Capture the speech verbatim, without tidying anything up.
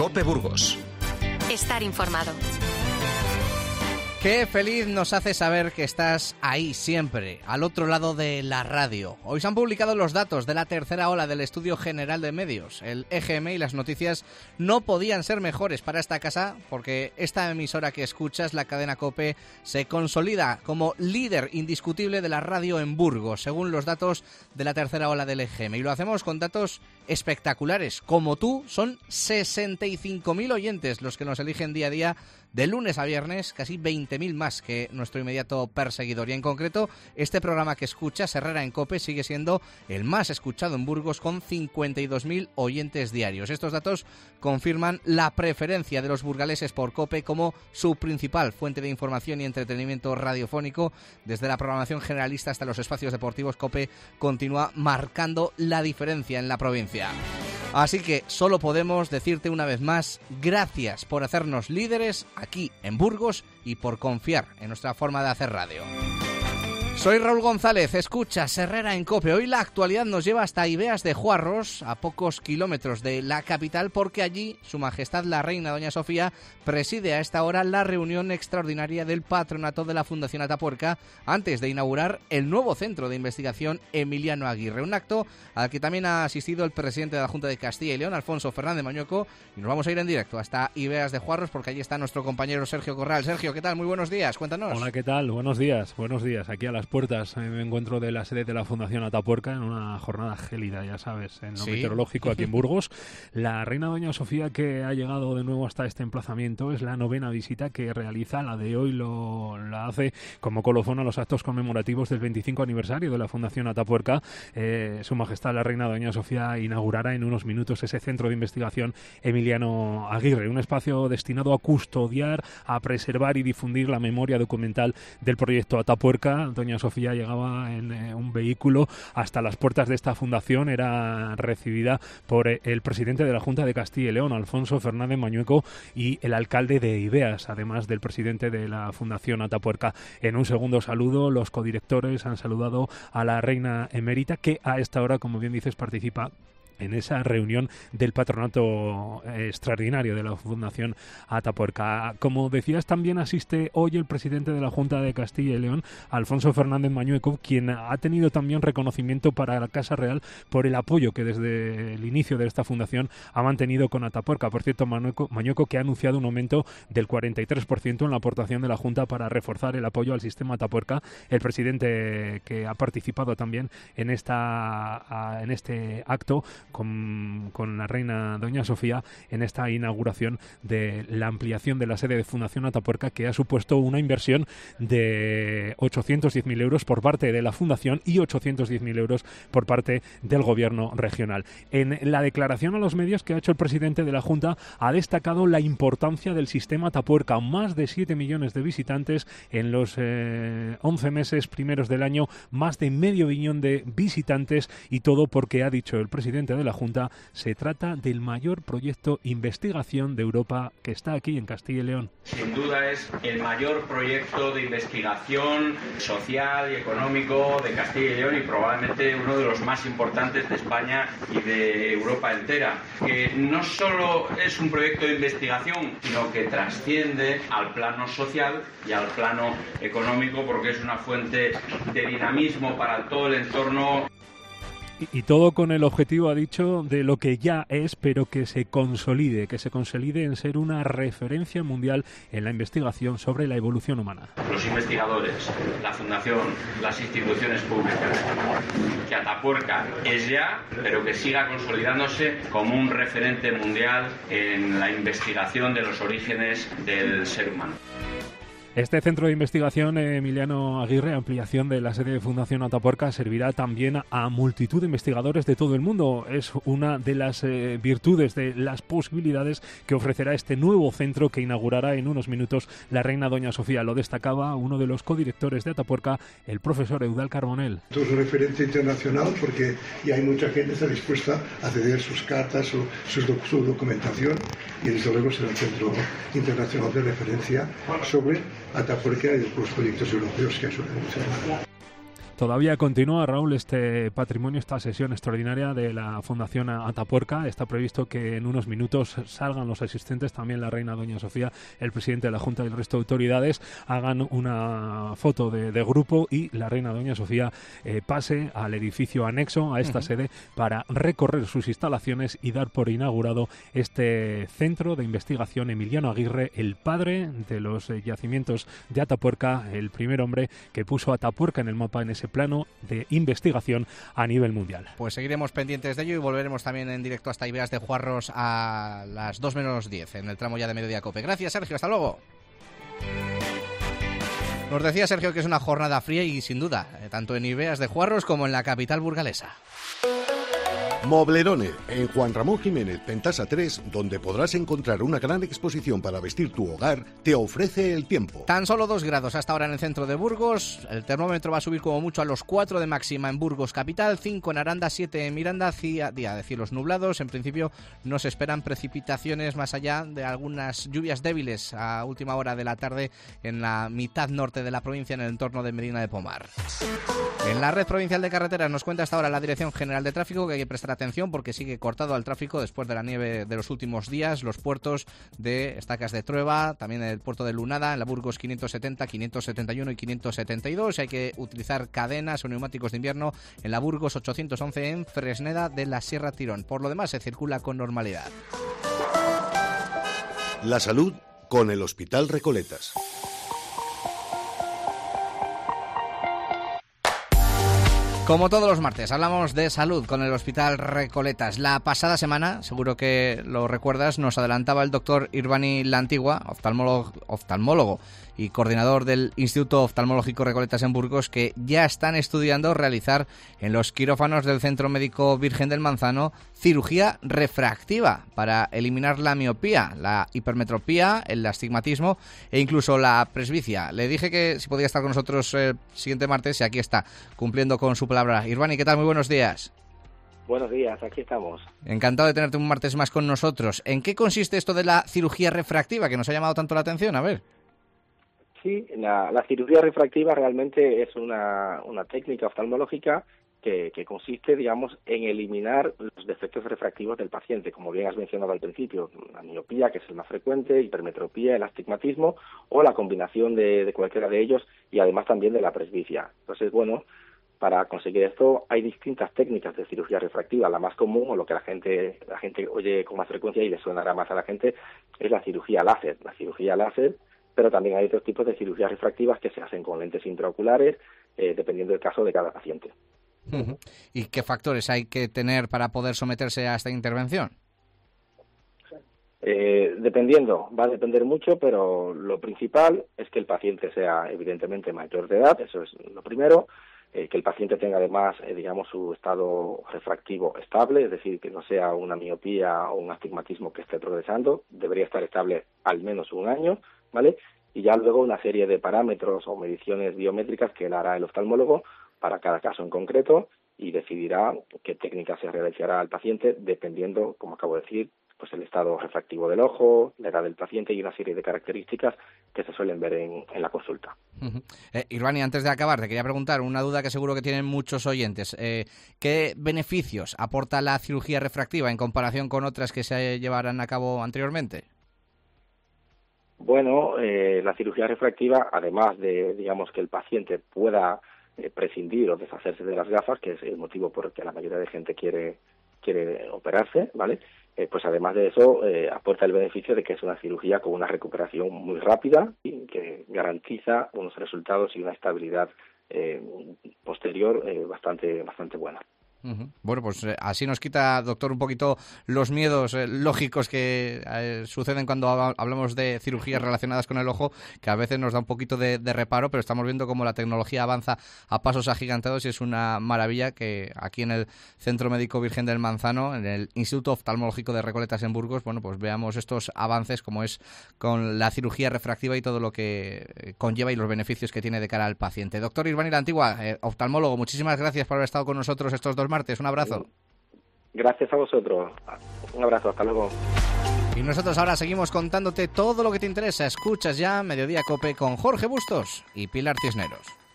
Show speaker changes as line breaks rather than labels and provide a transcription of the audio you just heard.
COPE Burgos.
Estar informado.
Qué feliz nos hace saber que estás ahí siempre, al otro lado de la radio. Hoy se han publicado los datos de la tercera ola del Estudio General de Medios. El E G M y las noticias no podían ser mejores para esta casa, porque esta emisora que escuchas, la cadena COPE, se consolida como líder indiscutible de la radio en Burgos, según los datos de la tercera ola del E G M. Y lo hacemos con datos espectaculares. Como tú, son sesenta y cinco mil oyentes los que nos eligen día a día, de lunes a viernes, casi veinte mil más que nuestro inmediato perseguidor. Y en concreto, este programa que escuchas, Herrera en COPE, sigue siendo el más escuchado en Burgos, con cincuenta y dos mil oyentes diarios. Estos datos confirman la preferencia de los burgaleses por COPE como su principal fuente de información y entretenimiento radiofónico. Desde la programación generalista hasta los espacios deportivos, COPE continúa marcando la diferencia en la provincia. Así que solo podemos decirte una vez más, gracias por hacernos líderes aquí en Burgos y por confiar en nuestra forma de hacer radio. Soy Raúl González, escuchas Herrera en COPE. Hoy la actualidad nos lleva hasta Ibeas de Juarros, a pocos kilómetros de la capital, porque allí Su Majestad la Reina Doña Sofía preside a esta hora la reunión extraordinaria del patronato de la Fundación Atapuerca antes de inaugurar el nuevo centro de investigación Emiliano Aguirre. Un acto al que también ha asistido el presidente de la Junta de Castilla y León, Alfonso Fernández Mañueco, y nos vamos a ir en directo hasta Ibeas de Juarros porque allí está nuestro compañero Sergio Corral. Sergio, ¿qué tal? Muy buenos días, cuéntanos.
Hola, ¿qué tal? Buenos días, buenos días. Aquí a las puertas me encuentro de la sede de la Fundación Atapuerca en una jornada gélida, ya sabes, en lo ¿Sí? meteorológico aquí en Burgos. La Reina Doña Sofía, que ha llegado de nuevo hasta este emplazamiento, es la novena visita que realiza. La de hoy lo la hace como colofón a los actos conmemorativos del veinticinco aniversario de la Fundación Atapuerca. Eh, Su Majestad la Reina Doña Sofía inaugurará en unos minutos ese centro de investigación Emiliano Aguirre, un espacio destinado a custodiar, a preservar y difundir la memoria documental del proyecto Atapuerca. Doña Sofía llegaba en eh, un vehículo hasta las puertas de esta fundación, era recibida por eh, el presidente de la Junta de Castilla y León, Alfonso Fernández Mañueco, y el alcalde de Ibeas, además del presidente de la Fundación Atapuerca. En un segundo saludo, los codirectores han saludado a la reina emérita, que a esta hora, como bien dices, participa en esa reunión del patronato extraordinario de la Fundación Atapuerca. Como decías, también asiste hoy el presidente de la Junta de Castilla y León, Alfonso Fernández Mañueco, quien ha tenido también reconocimiento para la Casa Real por el apoyo que desde el inicio de esta fundación ha mantenido con Atapuerca. Por cierto, Mañueco, Mañueco que ha anunciado un aumento del cuarenta y tres por ciento en la aportación de la Junta para reforzar el apoyo al sistema Atapuerca. El presidente, que ha participado también en esta en este acto Con, con la Reina Doña Sofía en esta inauguración de la ampliación de la sede de Fundación Atapuerca, que ha supuesto una inversión de ochocientos diez mil euros por parte de la Fundación y ochocientos diez mil euros por parte del Gobierno regional. En la declaración a los medios que ha hecho el presidente de la Junta, ha destacado la importancia del sistema Atapuerca. Más de siete millones de visitantes en los eh, once meses primeros del año, más de medio millón de visitantes, y todo porque, ha dicho el presidente de la Junta, se trata del mayor proyecto investigación de Europa que está aquí en Castilla y León.
Sin duda es el mayor proyecto de investigación social y económico de Castilla y León, y probablemente uno de los más importantes de España y de Europa entera, que no solo es un proyecto de investigación, sino que trasciende al plano social y al plano económico, porque es una fuente de dinamismo para todo el entorno.
Y, y todo con el objetivo, ha dicho, de lo que ya es, pero que se consolide, que se consolide en ser una referencia mundial en la investigación sobre la evolución humana.
Los investigadores, la Fundación, las instituciones públicas, que Atapuerca es ya, pero que siga consolidándose como un referente mundial en la investigación de los orígenes del ser humano.
Este centro de investigación Emiliano Aguirre, ampliación de la sede de Fundación Atapuerca, servirá también a multitud de investigadores de todo el mundo. Es una de las eh, virtudes, de las posibilidades que ofrecerá este nuevo centro que inaugurará en unos minutos la Reina Doña Sofía. Lo destacaba uno de los codirectores de Atapuerca, el profesor Eudal Carbonell.
Esto es un referente internacional porque ya hay mucha gente que está dispuesta a ceder sus cartas o sus, su documentación, y desde luego será el centro internacional de referencia sobre Atapuerca y los proyectos europeos que suelen ser.
Todavía continúa, Raúl, este patrimonio, esta sesión extraordinaria de la Fundación Atapuerca. Está previsto que en unos minutos salgan los asistentes, también la reina doña Sofía, el presidente de la Junta y el resto de autoridades, hagan una foto de, de grupo y la reina doña Sofía eh, pase al edificio anexo a esta uh-huh. sede para recorrer sus instalaciones y dar por inaugurado este centro de investigación Emiliano Aguirre, el padre de los eh, yacimientos de Atapuerca, el primer hombre que puso Atapuerca en el mapa en ese plano de investigación a nivel mundial.
Pues seguiremos pendientes de ello y volveremos también en directo hasta Ibeas de Juarros a las dos menos diez en el tramo ya de Mediodía Cope. Gracias, Sergio, hasta luego. Nos decía Sergio que es una jornada fría y sin duda, tanto en Ibeas de Juarros como en la capital burgalesa.
Moblerone, en Juan Ramón Jiménez, Pentasa tres, donde podrás encontrar una gran exposición para vestir tu hogar, te ofrece el tiempo.
Tan solo dos grados hasta ahora en el centro de Burgos. El termómetro va a subir como mucho a los cuatro de máxima en Burgos capital, cinco en Aranda, siete en Miranda, día de cielos nublados. En principio no se esperan precipitaciones más allá de algunas lluvias débiles a última hora de la tarde en la mitad norte de la provincia, en el entorno de Medina de Pomar. En la red provincial de carreteras nos cuenta hasta ahora la Dirección General de Tráfico que hay que prestar atención porque sigue cortado al tráfico después de la nieve de los últimos días. Los puertos de Estacas de Trueba, también el puerto de Lunada, en la Burgos quinientos setenta, quinientos setenta y uno y quinientos setenta y dos. Hay que utilizar cadenas o neumáticos de invierno en la Burgos ochocientos once en Fresneda de la Sierra Tirón. Por lo demás se circula con normalidad.
La salud con el Hospital Recoletas.
Como todos los martes, hablamos de salud con el Hospital Recoletas. La pasada semana, seguro que lo recuerdas, nos adelantaba el doctor Irbani Lantigua, oftalmólogo, oftalmólogo y coordinador del Instituto Oftalmológico Recoletas en Burgos, que ya están estudiando realizar en los quirófanos del Centro Médico Virgen del Manzano cirugía refractiva para eliminar la miopía, la hipermetropía, el astigmatismo e incluso la presbicia. Le dije que si podía estar con nosotros el siguiente martes y aquí está, cumpliendo con su palabra. Irbani, ¿qué tal? Muy buenos días.
Buenos días, aquí estamos.
Encantado de tenerte un martes más con nosotros. ¿En qué consiste esto de la cirugía refractiva que nos ha llamado tanto la atención? A ver.
Sí, la, la cirugía refractiva realmente es una, una técnica oftalmológica que, que consiste, digamos, en eliminar los defectos refractivos del paciente, como bien has mencionado al principio, la miopía, que es el más frecuente, hipermetropía, el astigmatismo, o la combinación de, de cualquiera de ellos, y además también de la presbicia. Entonces, bueno, para conseguir esto hay distintas técnicas de cirugía refractiva. La más común, o lo que la gente la gente oye con más frecuencia y le sonará más a la gente, es la cirugía láser. La cirugía láser, pero también hay otros tipos de cirugías refractivas que se hacen con lentes intraoculares, eh, dependiendo del caso de cada paciente.
Uh-huh. ¿Y qué factores hay que tener para poder someterse a esta intervención?
Eh, dependiendo, va a depender mucho, pero lo principal es que el paciente sea evidentemente mayor de edad, eso es lo primero. Eh, que el paciente tenga además, eh, digamos, su estado refractivo estable, es decir, que no sea una miopía o un astigmatismo que esté progresando, debería estar estable al menos un año, ¿vale? Y ya luego una serie de parámetros o mediciones biométricas que le hará el oftalmólogo para cada caso en concreto y decidirá qué técnica se realizará al paciente dependiendo, como acabo de decir, pues el estado refractivo del ojo, la edad del paciente y una serie de características que se suelen ver en, en la consulta.
Uh-huh. Eh, Irbani, antes de acabar, te quería preguntar una duda que seguro que tienen muchos oyentes. Eh, ¿Qué beneficios aporta la cirugía refractiva en comparación con otras que se llevarán a cabo anteriormente?
Bueno, eh, la cirugía refractiva, además de, digamos, que el paciente pueda eh, prescindir o deshacerse de las gafas, que es el motivo por el que la mayoría de gente quiere quiere operarse, ¿vale? Eh, pues además de eso, eh, aporta el beneficio de que es una cirugía con una recuperación muy rápida y que garantiza unos resultados y una estabilidad eh, posterior eh, bastante bastante buena.
Uh-huh. Bueno, pues eh, así nos quita, doctor, un poquito los miedos eh, lógicos que eh, suceden cuando hab- hablamos de cirugías relacionadas con el ojo, que a veces nos da un poquito de, de reparo, pero estamos viendo cómo la tecnología avanza a pasos agigantados y es una maravilla que aquí en el Centro Médico Virgen del Manzano, en el Instituto Oftalmológico de Recoletas en Burgos, bueno, pues veamos estos avances como es con la cirugía refractiva y todo lo que conlleva y los beneficios que tiene de cara al paciente. Doctor Irbani Lantigua, eh, oftalmólogo, muchísimas gracias por haber estado con nosotros estos dos martes. Un abrazo.
Gracias a vosotros. Un abrazo. Hasta luego.
Y nosotros ahora seguimos contándote todo lo que te interesa. Escuchas ya Mediodía Cope con Jorge Bustos y Pilar Cisneros.